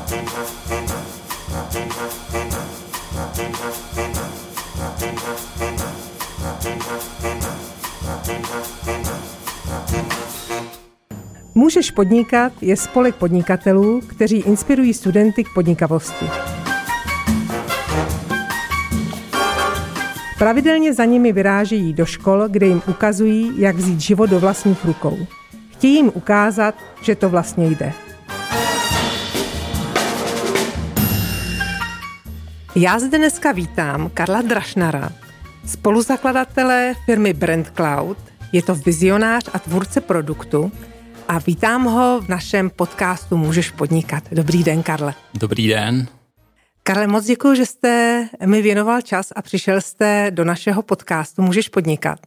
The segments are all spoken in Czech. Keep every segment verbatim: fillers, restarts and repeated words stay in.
Můžeš podnikat je spolek podnikatelů, kteří inspirují studenty k podnikavosti. Pravidelně za nimi vyrážejí do škol, kde jim ukazují, jak vzít život do vlastních rukou. Chtějí jim ukázat, že to vlastně jde. Já zde dneska vítám Karla Drašnara, spoluzakladatele firmy BrandCloud. Je to vizionář a tvůrce produktu a vítám ho v našem podcastu Můžeš podnikat. Dobrý den, Karle. Dobrý den. Karle, moc děkuji, že jste mi věnoval čas a přišel jste do našeho podcastu Můžeš podnikat.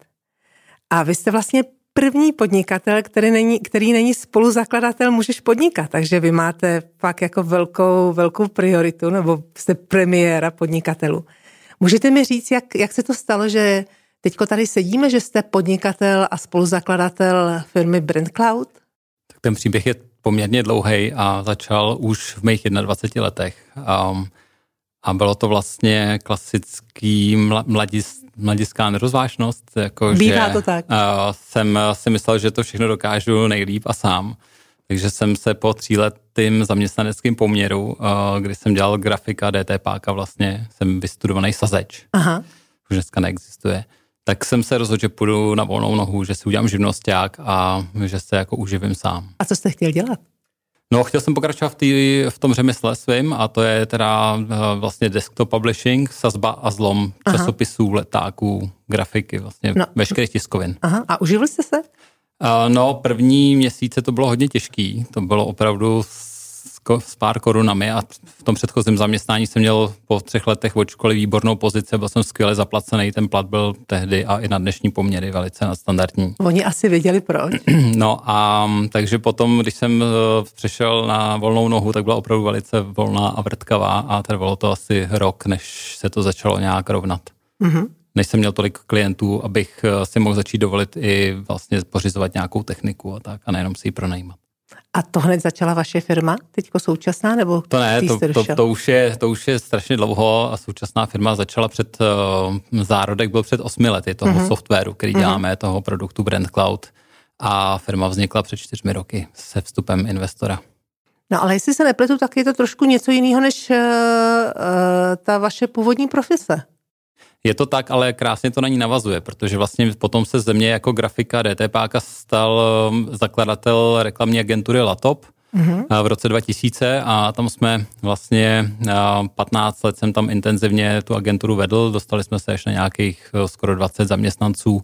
A vy jste vlastně první podnikatel, který není, který není spoluzakladatel Můžeš podnikat, takže vy máte fakt jako velkou, velkou prioritu, nebo jste premiéra podnikatelů. Můžete mi říct, jak, jak se to stalo, že teďko tady sedíme, že jste podnikatel a spoluzakladatel firmy BrandCloud? Tak ten příběh je poměrně dlouhý a začal už v mých dvaceti jedné letech. Um, a bylo to vlastně klasický mladis, mladiská nerozvážnost. Jako Bývá že, to tak. Uh, jsem si myslel, že to všechno dokážu nejlíp a sám. Takže jsem se po tříletým zaměstnaneckým poměru, uh, kdy jsem dělal grafika, DTPáka vlastně, jsem vystudovaný sazeč. Aha. Už dneska neexistuje. Tak jsem se rozhodl, že půjdu na volnou nohu, že si udělám živnosťák a že se jako uživím sám. A co jste chtěl dělat? No, chtěl jsem pokračovat v, tý, v tom řemesle svým a to je teda uh, vlastně desktop publishing, sazba a zlom Aha. časopisů, letáků, grafiky, vlastně no. veškerých tiskovin. Aha. A uživil jste se? Uh, no, první měsíce to bylo hodně těžký, to bylo opravdu s pár korunami a v tom předchozím zaměstnání jsem měl po třech letech od školy výbornou pozici, byl jsem skvěle zaplacený, ten plat byl tehdy a i na dnešní poměry velice nadstandardní. Oni asi věděli proč. No a takže potom, když jsem přešel na volnou nohu, tak byla opravdu velice volná a vrtkavá a trvalo to asi rok, než se to začalo nějak rovnat. Mm-hmm. Než jsem měl tolik klientů, abych si mohl začít dovolit i vlastně pořizovat nějakou techniku a tak a nejenom si ji pronajímat. A to hned začala vaše firma, teďko současná, nebo to ne, to, to, to, už je, to už je strašně dlouho a současná firma začala před, uh, zárodek byl před osmi lety toho mm-hmm. softwaru, který mm-hmm. děláme, toho produktu BrandCloud a firma vznikla před čtyřmi roky se vstupem investora. No ale jestli se nepletu, tak je to trošku něco jiného než uh, uh, ta vaše původní profese. Je to tak, ale krásně to na ní navazuje, protože vlastně potom se ze mě jako grafika DTPáka stal zakladatel reklamní agentury Latop mm-hmm. v roce dva tisíce a tam jsme vlastně patnáct let jsem tam intenzivně tu agenturu vedl, dostali jsme se až na nějakých skoro dvacet zaměstnanců,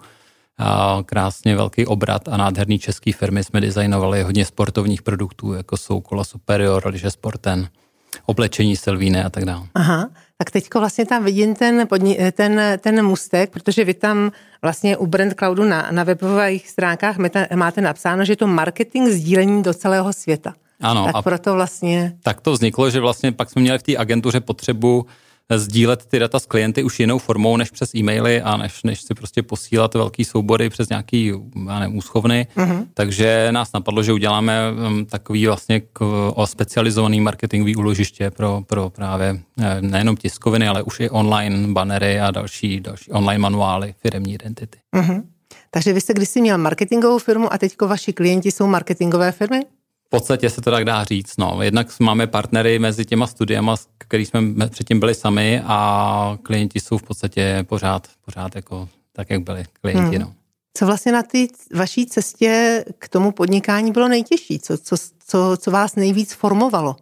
krásně velký obrat a nádherný český firmy jsme designovali hodně sportovních produktů, jako jsou kola Superior, lyže Sporten, oblečení Silvíny a tak dále. Aha, tak teďko vlastně tam vidím ten, ten, ten můstek, protože vy tam vlastně u BrandCloudu na, na webových stránkách máte napsáno, že je to marketing sdílení do celého světa. Ano. Tak a proto vlastně... Tak to vzniklo, že vlastně pak jsme měli v té agentuře potřebu sdílet ty data s klienty už jinou formou než přes e-maily a než, než si prostě posílat velký soubory přes nějaký, já nevím, úschovny. Mm-hmm. Takže nás napadlo, že uděláme um, takový vlastně k, o specializovaný marketingový úložiště pro, pro právě nejenom tiskoviny, ale už i online bannery a další, další online manuály firemní identity. Mm-hmm. Takže vy jste kdysi měl marketingovou firmu a teďko vaši klienti jsou marketingové firmy? V podstatě se to tak dá říct, no. Jednak máme partnery mezi těma studiama, který jsme předtím byli sami a klienti jsou v podstatě pořád, pořád jako tak, jak byli klienti, hmm. no. Co vlastně na té vaší cestě k tomu podnikání bylo nejtěžší? Co, co, co, co vás nejvíc formovalo?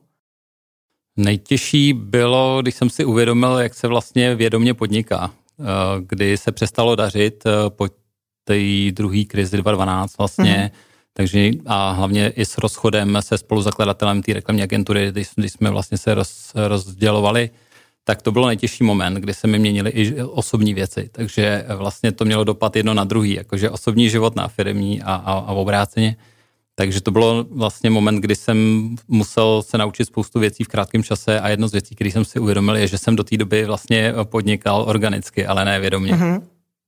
Nejtěžší bylo, když jsem si uvědomil, jak se vlastně vědomě podniká. Kdy se přestalo dařit po té druhé krizi dva tisíce dvanáct vlastně, hmm. Takže a hlavně i s rozchodem se spoluzakladatelem té reklamní agentury, když, když jsme vlastně se roz, rozdělovali, tak to bylo nejtěžší moment, kdy se mi měnily i osobní věci. Takže vlastně to mělo dopad jedno na druhý, jakože osobní život na firemní a, a, a obráceně. Takže to bylo vlastně moment, kdy jsem musel se naučit spoustu věcí v krátkém čase a jedno z věcí, které jsem si uvědomil, je, že jsem do té doby vlastně podnikal organicky, ale ne vědomě. Mm-hmm.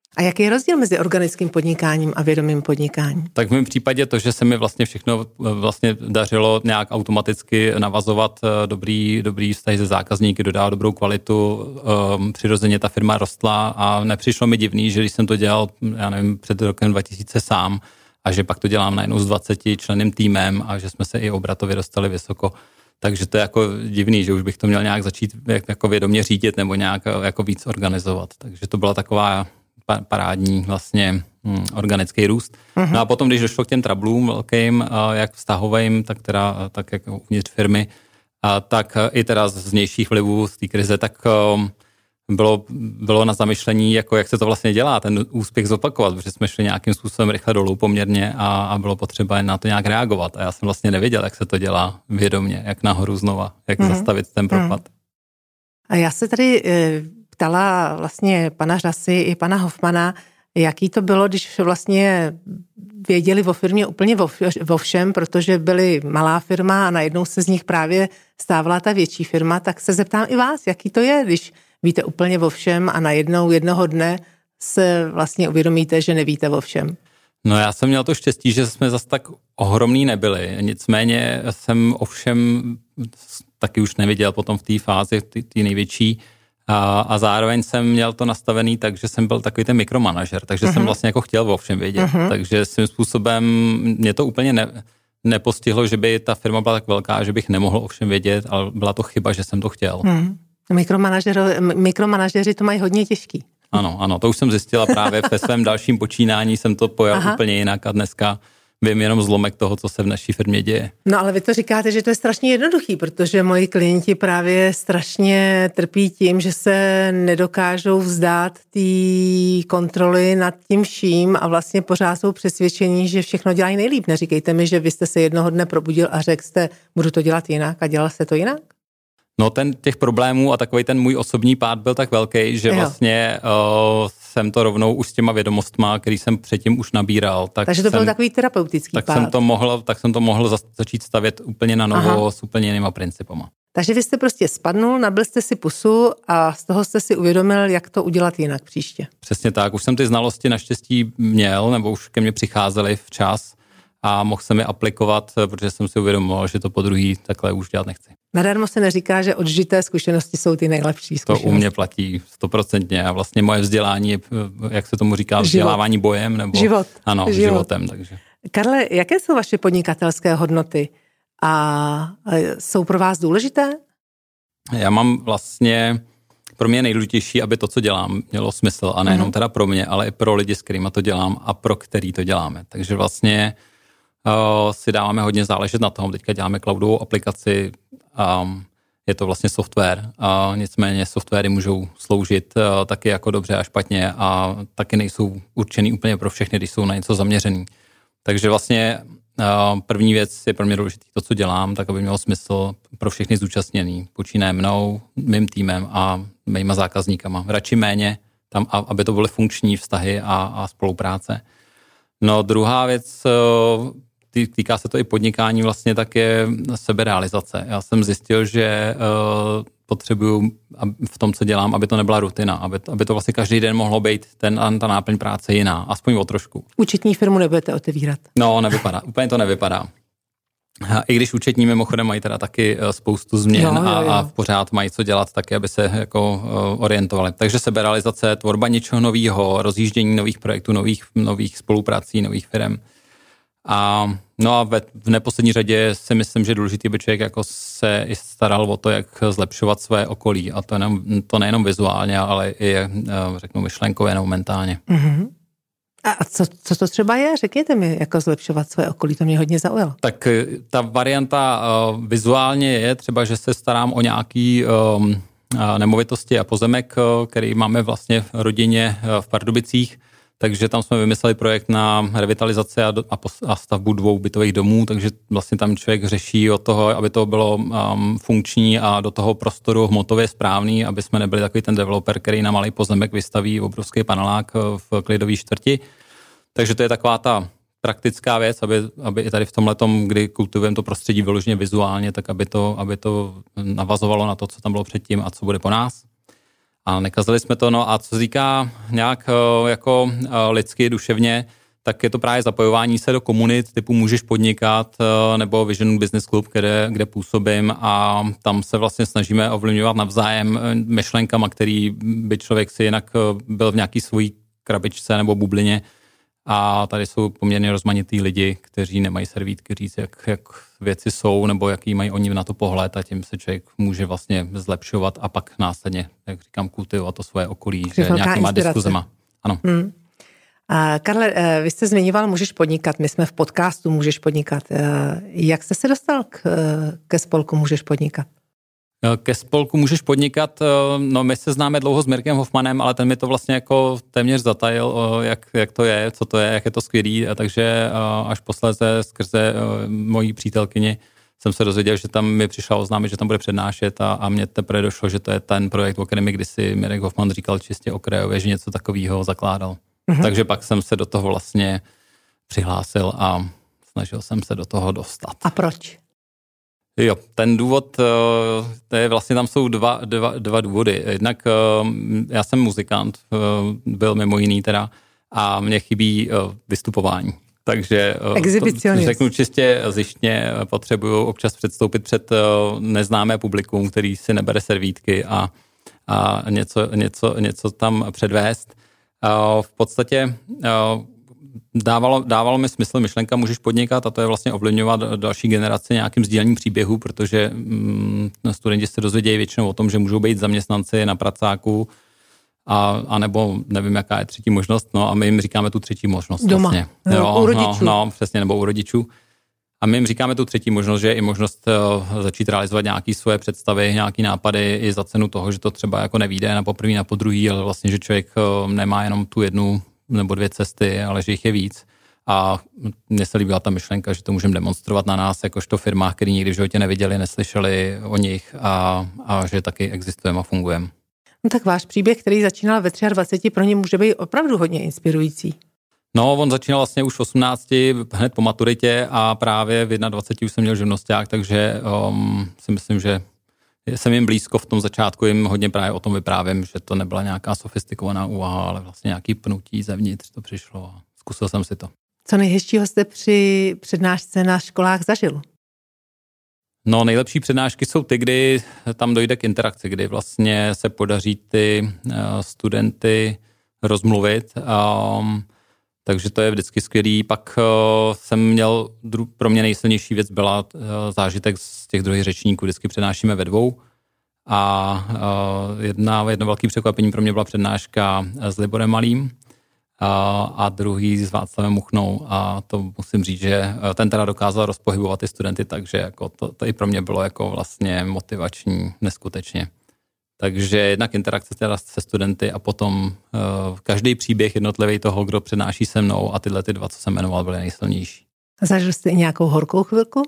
A jaký je rozdíl mezi organickým podnikáním a vědomým podnikáním? Tak v mém případě to, že se mi vlastně všechno vlastně dařilo nějak automaticky navazovat dobrý, dobrý vztahy se zákazníky, dodávat dobrou kvalitu, um, přirozeně ta firma rostla a nepřišlo mi divný, že když jsem to dělal, já nevím, před rokem dva tisíce sám a že pak to dělám najednou s dvaceti členným týmem a že jsme se i obratově dostali vysoko. Takže to je jako divný, že už bych to měl nějak začít jako vědomě řídit nebo nějak jako víc organizovat. Takže to byla taková parádní vlastně hm, organický růst. Uh-huh. No a potom, když došlo k těm trablům velkým, jak vztahovým, tak teda tak jak uvnitř firmy, a tak i teda z vnějších vlivů z té krize, tak um, bylo, bylo na zamyšlení, jako jak se to vlastně dělá, ten úspěch zopakovat, protože jsme šli nějakým způsobem rychle dolů poměrně a, a bylo potřeba na to nějak reagovat. A já jsem vlastně nevěděl, jak se to dělá vědomě, jak nahoru znova, jak uh-huh. zastavit ten propad. Uh-huh. A já se tady e, ptala vlastně pana Řasy i pana Hofmana, jaký to bylo, když vlastně věděli o firmě úplně o všem, protože byli malá firma a najednou se z nich právě stávala ta větší firma, tak se zeptám i vás, jaký to je, když víte úplně o všem a najednou jednoho dne se vlastně uvědomíte, že nevíte o všem. No já jsem měl to štěstí, že jsme zase tak ohromný nebyli, nicméně jsem o všem taky už neviděl potom v té fázi, té největší, a, a zároveň jsem měl to nastavený tak, že jsem byl takový ten mikromanažer, takže uh-huh. jsem vlastně jako chtěl o všem vědět, uh-huh. takže svým způsobem mě to úplně ne, nepostihlo, že by ta firma byla tak velká, že bych nemohl o všem vědět, ale byla to chyba, že jsem to chtěl. Uh-huh. Mikromanažeři to mají hodně těžký. Ano, ano, to už jsem zjistila právě ve svém dalším počínání, jsem to pojal Aha. úplně jinak a dneska vím jenom zlomek toho, co se v naší firmě děje. No ale vy to říkáte, že to je strašně jednoduchý, protože moji klienti právě strašně trpí tím, že se nedokážou vzdát té kontroly nad tím vším a vlastně pořád jsou přesvědčení, že všechno dělají nejlíp. Neříkejte mi, že vy jste se jednoho dne probudil a řekl jste, budu to dělat jinak a dělal jste to jinak? No ten těch problémů a takový ten můj osobní pád byl tak velký, že jo. vlastně uh, jsem to rovnou už s těma vědomostma, který jsem předtím už nabíral. Tak Takže to jsem, byl takový terapeutický tak pád. Jsem to mohl, tak jsem to mohl začít stavět úplně na novo Aha. s úplně jinýma principama. Takže vy jste prostě spadnul, nabil jste si pusu a z toho jste si uvědomil, jak to udělat jinak příště. Přesně tak. Už jsem ty znalosti naštěstí měl, nebo už ke mně přicházely včas a mohl jsem je aplikovat, protože jsem si uvědomil, že to po druhý takhle už dělat nechci. Nadarmo se neříká, že odžité zkušenosti jsou ty nejlepší zkušenosti. To u mě platí stoprocentně a vlastně moje vzdělání je, jak se tomu říká, vzdělávání Život. bojem nebo Život. Ano, Život. životem. Takže. Karle, jaké jsou vaše podnikatelské hodnoty a jsou pro vás důležité? Já mám vlastně, pro mě je nejdůležitější, aby to, co dělám, mělo smysl a nejenom teda pro mě, ale i pro lidi, s kterými to dělám a pro který to děláme. Takže vlastně uh, si dáváme hodně záležet na tom. Teďka děláme cloudovou aplikaci, um, je to vlastně software, a nicméně softwary můžou sloužit uh, taky jako dobře a špatně a taky nejsou určený úplně pro všechny, když jsou na něco zaměřený. Takže vlastně uh, první věc je pro mě důležitý to, co dělám, tak aby mělo smysl pro všechny zúčastněný. Počínaje mnou, mým týmem a mýma zákazníkama. Radši méně, tam, aby to byly funkční vztahy a, a spolupráce. No druhá věc, uh, týká se to i podnikání, vlastně tak je seberealizace. Já jsem zjistil, že uh, potřebuju v tom, co dělám, aby to nebyla rutina, aby to, aby to vlastně každý den mohlo být ten, ta náplň práce jiná, aspoň o trošku. Účetní firmu nebudete otevírat? No, nevypadá, úplně to nevypadá. I když účetní mimochodem mají teda taky spoustu změn jo, jo, jo. A, a pořád mají co dělat taky, aby se jako uh, orientovali. Takže seberealizace, tvorba něčeho nového, rozjíždění nových projektů, nových, nových spoluprací, nových firm. A no a ve, v neposlední řadě si myslím, že důležitý by člověk jako se i staral o to, jak zlepšovat své okolí. A to, jenom, to nejenom vizuálně, ale i řeknu myšlenkově nebo mentálně. Mm-hmm. A co, co to třeba je? Řekněte mi, jako zlepšovat své okolí, to mě hodně zaujalo. Tak ta varianta uh, vizuálně je třeba, že se starám o nějaký um, uh, nemovitosti a pozemek, uh, který máme vlastně v rodině uh, v Pardubicích. Takže tam jsme vymysleli projekt na revitalizaci a, a, a stavbu dvou bytových domů, takže vlastně tam člověk řeší od toho, aby to bylo um, funkční a do toho prostoru hmotově správný, aby jsme nebyli takový ten developer, který na malý pozemek vystaví obrovský panelák v klidové čtvrti. Takže to je taková ta praktická věc, aby, aby i tady v tomhletom, kdy kultivujeme to prostředí vyloženě vizuálně, tak aby to, aby to navazovalo na to, co tam bylo předtím a co bude po nás. A nekazili jsme to, no a co se týká nějak jako lidsky, duševně, tak je to právě zapojování se do komunit, typu Můžeš podnikat, nebo Vision Business Club, kde, kde působím a tam se vlastně snažíme ovlivňovat navzájem myšlenkama, který by člověk si jinak byl v nějaký svojí krabičce nebo bublině. A tady jsou poměrně rozmanitý lidi, kteří nemají servítky říct, jak, jak věci jsou, nebo jaký mají oni na to pohled a tím se člověk může vlastně zlepšovat a pak následně, jak říkám, kultivovat to svoje okolí, že nějakýma diskuzema. Ano. Hmm. A Karle, vy jste zmiňoval Můžeš podnikat, my jsme v podcastu Můžeš podnikat. Jak jste se dostal k, ke spolku Můžeš podnikat? Ke spolku Můžeš podnikat, no my se známe dlouho s Mirkem Hoffmanem, ale ten mi to vlastně jako téměř zatajil, jak, jak to je, co to je, jak je to skvělý, takže až posléze skrze mojí přítelkyni jsem se dozvěděl, že tam mi přišla oznámit, že tam bude přednášet a, a mně teprve došlo, že to je ten projekt, o kterém mi kdysi Mirek Hoffman říkal čistě okrajově, že něco takového zakládal. Mhm. Takže pak jsem se do toho vlastně přihlásil a snažil jsem se do toho dostat. A proč? Jo, ten důvod, to je vlastně tam jsou dva, dva, dva důvody. Jednak já jsem muzikant, byl mimo jiný teda, a mně chybí vystupování. Takže to, řeknu čistě zištně, potřebuju občas předstoupit před neznámé publikum, který si nebere servítky a, a něco, něco, něco tam předvést. V podstatě Dávalo, dávalo mi smysl myšlenka Můžeš podnikat a to je vlastně ovlivňovat další generaci nějakým sdílením příběhů, protože mm, studenti se dozvědějí většinou o tom, že můžou být zaměstnanci na pracáku a, a nebo nevím, jaká je třetí možnost, no a my jim říkáme tu třetí možnost. Doma, vlastně. no, jo, u rodičů. No, no, přesně, nebo u rodičů. A my jim říkáme tu třetí možnost, že je i možnost uh, začít realizovat nějaké svoje představy, nějaké nápady i za cenu toho, že to třeba jako nevyjde na poprvé, na podruhý, ale vlastně, že člověk uh, nemá jenom tu jednu nebo dvě cesty, ale že jich je víc. A mně se líbila ta myšlenka, že to můžeme demonstrovat na nás, jakožto firmách, který nikdy v životě neviděli, neslyšeli o nich a, a že taky existujeme a fungujeme. No tak váš příběh, který začínal ve dvaceti třech, pro ně může být opravdu hodně inspirující. No, on začínal vlastně už v osmnácti, hned po maturitě a právě v dvaceti jedné už jsem měl živnosťák, takže um, si myslím, že jsem jim blízko v tom začátku, jim hodně právě o tom vyprávím, že to nebyla nějaká sofistikovaná úvaha, ale vlastně nějaký pnutí zevnitř to přišlo a zkusil jsem si to. Co nejhezčího jste při přednášce na školách zažil? No, nejlepší přednášky jsou ty, kdy tam dojde k interakci, kdy vlastně se podaří ty uh, studenty rozmluvit. Um, takže to je vždycky skvělý. Pak uh, jsem měl, dru- pro mě nejsilnější věc byla uh, zážitek z těch druhých řečníků. Vždycky přednášíme ve dvou. A uh, jedna, jedno velké překvapení pro mě byla přednáška s Liborem Malým uh, a druhý s Václavem Muchnou. A to musím říct, že ten teda dokázal rozpohybovat ty studenty, takže jako to, to i pro mě bylo jako vlastně motivační neskutečně. Takže jednak interakce teda se studenty a potom uh, každý příběh jednotlivý toho, kdo přednáší se mnou a tyhle ty dva, co jsem jmenoval, byly nejsilnější. Zažil jste i nějakou horkou chvilku?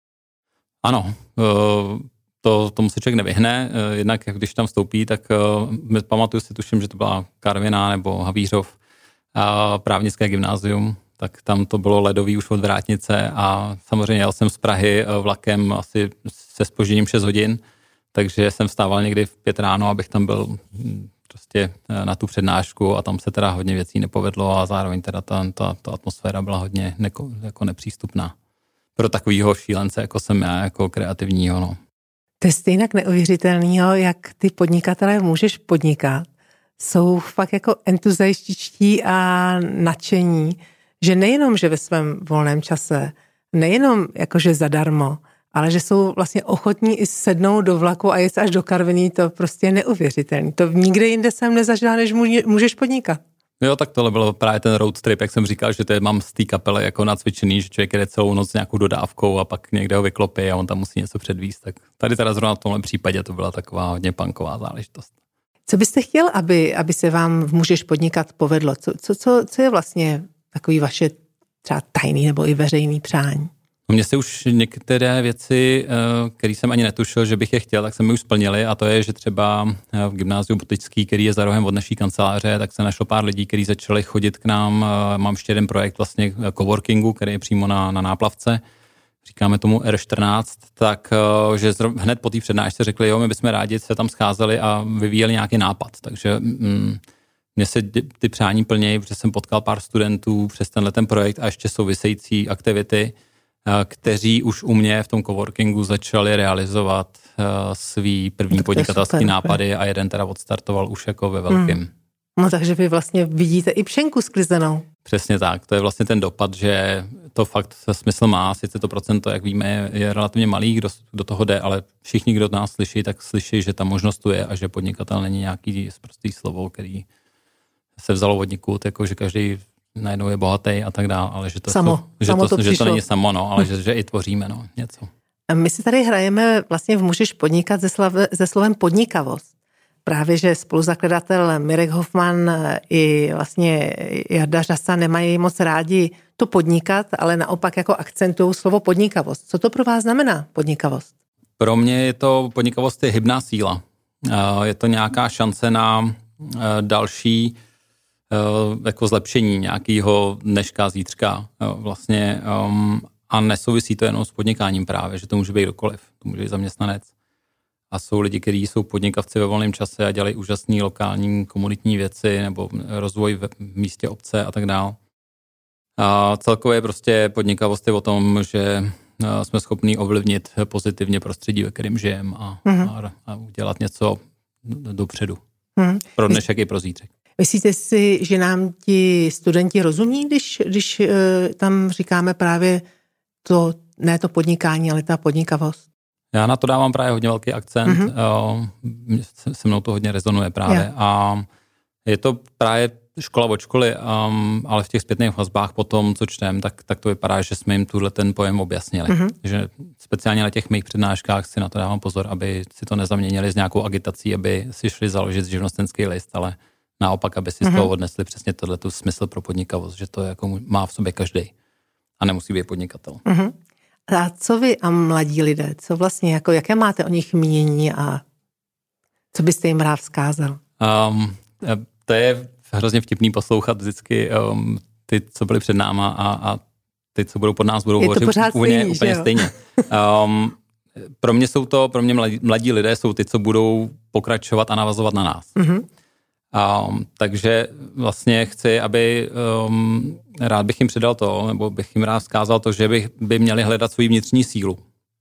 Ano, uh, to tomu se člověk nevyhne. Uh, jednak když tam vstoupí, tak uh, pamatuju si, tuším, že to byla Karviná nebo Havířov, uh, právnické gymnázium, tak tam to bylo ledový už od vrátnice a samozřejmě jel jsem z Prahy uh, vlakem asi se zpožděním šest hodin, takže jsem vstával někdy v pět ráno, abych tam byl prostě na tu přednášku a tam se teda hodně věcí nepovedlo a zároveň teda ta, ta, ta atmosféra byla hodně neko, jako nepřístupná. Pro takovýho šílence, jako jsem já, jako kreativního. No. To je stejně neuvěřitelného, jak ty podnikatelé Můžeš podnikat. Jsou fakt jako entuziastičtí a nadšení, že nejenom, že ve svém volném čase, nejenom jakože zadarmo, ale že jsou vlastně ochotní i sednout do vlaku a jet až do Karviní, to prostě je neuvěřitelné. To nikde jinde jsem nezažila, než Můžeš podnikat. Jo, tak tohle bylo právě ten road trip, jak jsem říkal, že to je, mám z té kapely jako nacvičený, že člověk jede celou noc s nějakou dodávkou a pak někde ho vyklopí a on tam musí něco předvíst. Tak tady teda zrovna v tomhle případě to byla taková hodně punková záležitost. Co byste chtěl, aby, aby se vám v Můžeš podnikat povedlo? Co, co, co, co je vlastně takový vaše třeba tajný nebo i veřejný přání? Mně se už některé věci, které jsem ani netušil, že bych je chtěl, tak se mi už splnily a to je, že třeba v gymnáziu Botický, který je za rohem od naší kanceláře, tak se našlo pár lidí, kteří začali chodit k nám. Mám ještě jeden projekt vlastně coworkingu, který je přímo na, na Náplavce, říkáme tomu R čtrnáct, tak že hned po té přednášce řekli, jo, my bychom rádi se tam scházeli a vyvíjeli nějaký nápad. Takže mm, mně se ty přání plnějí, protože jsem potkal pár studentů přes tenhle ten projekt a ještě související aktivity, kteří už u mě v tom coworkingu začali realizovat svý první podnikatelský nápady a jeden teda odstartoval už jako ve velkým. Hmm. No takže vy vlastně vidíte i pšenku sklizenou. Přesně tak, to je vlastně ten dopad, že to fakt smysl má, sice to procento, jak víme, je, je relativně malý, kdo do toho jde, ale všichni, kdo nás slyší, tak slyší, že ta možnost tu je a že podnikatel není nějaký prostý slovo, který se vzalo od nikud, jako že každý najednou je bohatý a tak dále, ale že to, samo, to, že samo to, to, že to není samo, no, ale že, že i tvoříme no, něco. My si tady hrajeme vlastně v Můžeš podnikat se, slav, se slovem podnikavost. Právě, že spoluzakladatel Mirek Hoffman i vlastně Jarda Řasa nemají moc rádi to podnikat, ale naopak jako akcentují slovo podnikavost. Co to pro vás znamená podnikavost? Pro mě je to podnikavost je hybná síla. Je to nějaká šance na další jako zlepšení nějakého dneška, zítřka vlastně a nesouvisí to jenom s podnikáním právě, že to může být kdokoliv, to může být zaměstnanec. A jsou lidi, kteří jsou podnikavci ve volném čase a dělají úžasné lokální komunitní věci nebo rozvoj v místě obce a tak dále. A celkově prostě podnikavost je o tom, že jsme schopní ovlivnit pozitivně prostředí, ve kterém žijeme a, mm-hmm. a, a udělat něco dopředu. Mm-hmm. Pro dnešek i pro zítřek. Myslíte si, že nám ti studenti rozumí, když, když tam říkáme právě to, ne to podnikání, ale ta podnikavost? Já na to dávám právě hodně velký akcent, mm-hmm. se mnou to hodně rezonuje právě yeah. a je to právě škola od školy, um, ale v těch zpětných vazbách potom, co čtem, tak, tak to vypadá, že jsme jim tuhle ten pojem objasnili. Mm-hmm. Že speciálně na těch mých přednáškách si na to dávám pozor, aby si to nezaměnili s nějakou agitací, aby si šli založit živnostenský list, ale naopak, aby si mm-hmm. z toho odnesli přesně tohleto smysl pro podnikavost, že to jako má v sobě každý a nemusí být podnikatel. Mm-hmm. A co vy a mladí lidé, co vlastně, jako, jaké máte o nich mínění a co byste jim rád vzkázal? Um, to je hrozně vtipný poslouchat vždycky um, ty, co byli před náma a, a ty, co budou pod nás, budou hovořit úplně, stejný, úplně stejně. Um, pro mě jsou to, pro mě mladí, mladí lidé jsou ty, co budou pokračovat a navazovat na nás. Mm-hmm. Um, takže vlastně chci, aby um, rád bych jim předal to, nebo bych jim rád vzkázal to, že bych, by měli hledat svou vnitřní sílu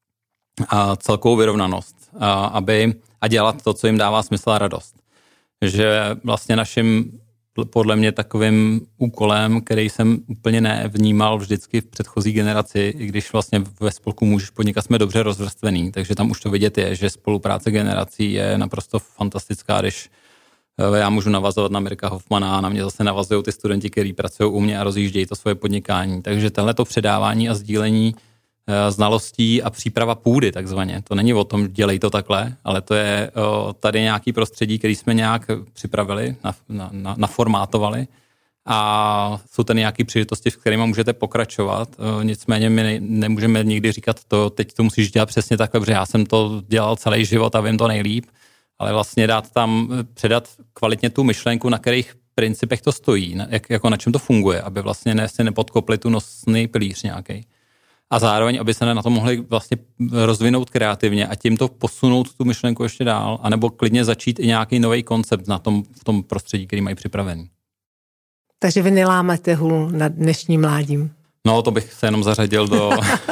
a celkovou vyrovnanost a, aby, a dělat to, co jim dává smysl a radost. Že vlastně naším, podle mě takovým úkolem, který jsem úplně nevnímal vždycky v předchozí generaci, i když vlastně ve spolku Můžeš podnikat jsme dobře rozvrstvený, takže tam už to vidět je, že spolupráce generací je naprosto fantastická, když já můžu navazovat na Mirka Hoffmana a na mě zase navazují ty studenti, kteří pracují u mě a rozjíždějí to svoje podnikání. Takže tohleto předávání a sdílení znalostí a příprava půdy takzvaně. To není o tom, dělej to takhle, ale to je o, tady nějaký prostředí, který jsme nějak připravili, na, na, naformátovali a jsou tady nějaké příležitosti, v kterými můžete pokračovat. O, nicméně my ne, nemůžeme nikdy říkat to, teď to musíš dělat přesně takhle, protože já jsem to dělal celý život a vím to nejlíp, ale vlastně dát tam, předat kvalitně tu myšlenku, na kterých principech to stojí, na, jak, jako na čem to funguje, aby vlastně ne, si nepodkopli tu nosný pilíř nějaký. A zároveň, aby se na to mohli vlastně rozvinout kreativně a tímto posunout tu myšlenku ještě dál, anebo klidně začít i nějaký nový koncept na tom, v tom prostředí, který mají připravený. Takže vy nelámete hůl nad dnešním mládím. No, to bych se jenom zařadil do,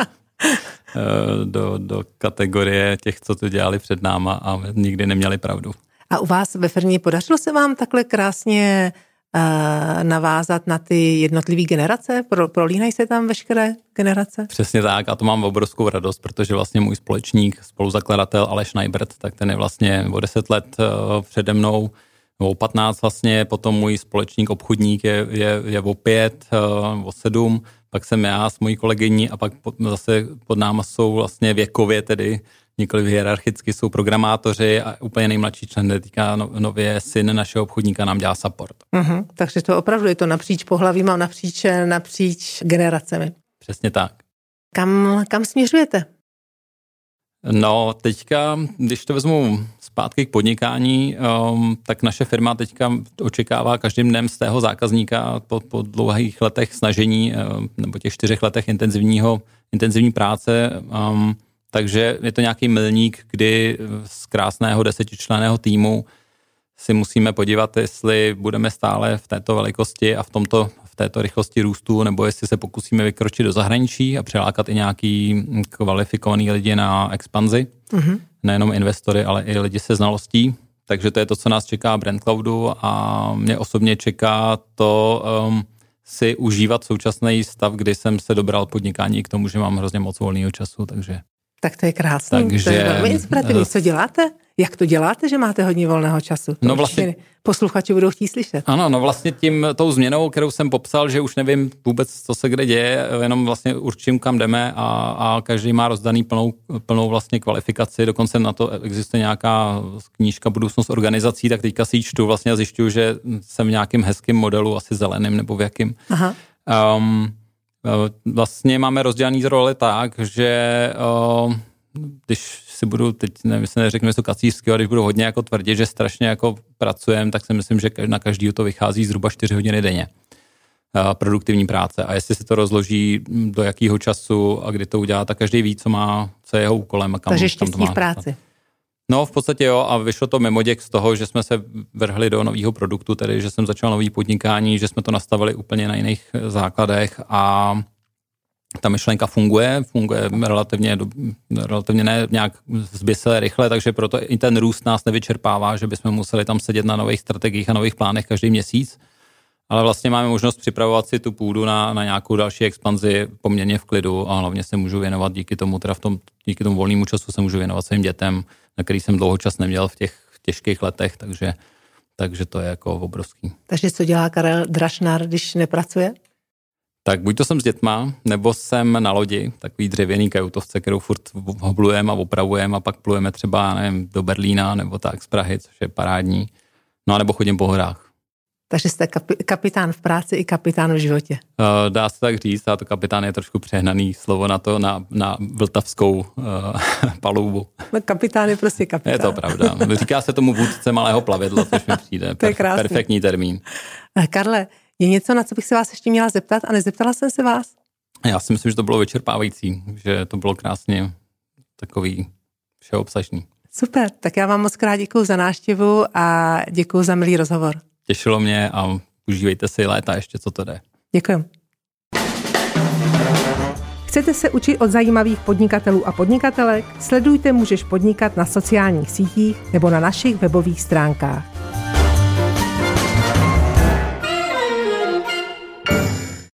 do, do kategorie těch, co to dělali před náma a nikdy neměli pravdu. A u vás ve firmě podařilo se vám takhle krásně navázat na ty jednotlivé generace? Pro, prolínají se tam veškeré generace? Přesně tak a to mám obrovskou radost, protože vlastně můj společník, spoluzakladatel Aleš Najbert, tak ten je vlastně o deset let přede mnou, o patnáct vlastně, potom můj společník, obchodník je, je, je o pět, o sedm, pak jsem já s mojí kolegyní a pak zase pod náma jsou vlastně věkově tedy nikoliv hierarchicky jsou programátoři a úplně nejmladší člen teďka nově syn našeho obchodníka nám dělá support. Uh-huh, takže to opravdu je to napříč pohlavíma a napříč, napříč generacemi. Přesně tak. Kam, kam směřujete? No teďka, když to vezmu zpátky k podnikání, um, tak naše firma teďka očekává každým dnem z tého zákazníka po, po dlouhých letech snažení um, nebo těch čtyřech letech intenzivního intenzivní práce, um, takže je to nějaký milník, kdy z krásného desetičlenného týmu si musíme podívat, jestli budeme stále v této velikosti a v tomto, v této rychlosti růstu, nebo jestli se pokusíme vykročit do zahraničí a přilákat i nějaký kvalifikovaný lidi na expanzi. Mm-hmm. Nejenom investory, ale i lidi se znalostí. Takže to je to, co nás čeká v BrandCloudu a mě osobně čeká to um, si užívat současný stav, kdy jsem se dobral podnikání k tomu, že mám hrozně moc volného času, takže... Tak to je krásné, takže, to je velmi inspirativní. Co děláte? Jak to děláte, že máte hodně volného času? To no vlastně, posluchači budou chtít slyšet. Ano, no vlastně tím, tou změnou, kterou jsem popsal, že už nevím vůbec, co se kde děje, jenom vlastně určím, kam jdeme a, a každý má rozdaný plnou, plnou vlastně kvalifikaci, dokonce na to existuje nějaká knížka Budoucnost organizací, tak teďka si ji čtu vlastně a zjišťuju, že jsem v nějakým hezkým modelu, asi zeleným nebo v jakým. Aha. Um, Vlastně máme rozdělený role tak, že uh, když si budu, teď nevím, se neřeknu něco kacířského, ale když budu hodně jako tvrdit, že strašně jako pracujem, tak si myslím, že na každýho to vychází zhruba čtyři hodiny denně. Uh, produktivní práce. A jestli si to rozloží do jakého času a kdy to udělá, tak každý ví, co má, co je jeho úkolem. A kam, Takže štěstí v práci. No v podstatě jo a vyšlo to mimoděk z toho, že jsme se vrhli do nového produktu, tedy že jsem začal nový podnikání, že jsme to nastavili úplně na jiných základech a ta myšlenka funguje, funguje relativně, relativně ne nějak zběsile rychle, takže proto i ten růst nás nevyčerpává, že bychom museli tam sedět na nových strategiích a nových plánech každý měsíc, ale vlastně máme možnost připravovat si tu půdu na, na nějakou další expanzi poměrně v klidu a hlavně se můžu věnovat díky tomu, teda v tom, díky tomu volnému času se můžu věnovat svým dětem, na který jsem dlouho čas neměl v těch těžkých letech, takže, takže to je jako obrovský. Takže co dělá Karel Drašnár, když nepracuje? Tak buď to jsem s dětma, nebo jsem na lodi, takový dřevěný kajutovce, kterou furt hoblujeme a opravujeme a pak plujeme třeba, nevím, do Berlína nebo tak z Prahy, což je parádní. No a nebo chodím po horách. Takže jste kapi- kapitán v práci i kapitán v životě. Uh, dá se tak říct, a to kapitán je trošku přehnaný slovo na to, na, na vltavskou uh, paloubu. No kapitán je prostě kapitán. Je to pravda. Říká se tomu vůdce malého plavidla, což mi přijde. To je krásný. Perfektní termín. Karle, je něco, na co bych se vás ještě měla zeptat a nezeptala jsem se vás? Já si myslím, že to bylo vyčerpávající, že to bylo krásně takový všeobsažný. Super, tak já vám moc krát děkuju za návštěvu a děkuju za milý rozhovor. Těšilo mě a užívejte si léta ještě, co to jde. Děkuji. Chcete se učit od zajímavých podnikatelů a podnikatelek? Sledujte Můžeš podnikat na sociálních sítích nebo na našich webových stránkách.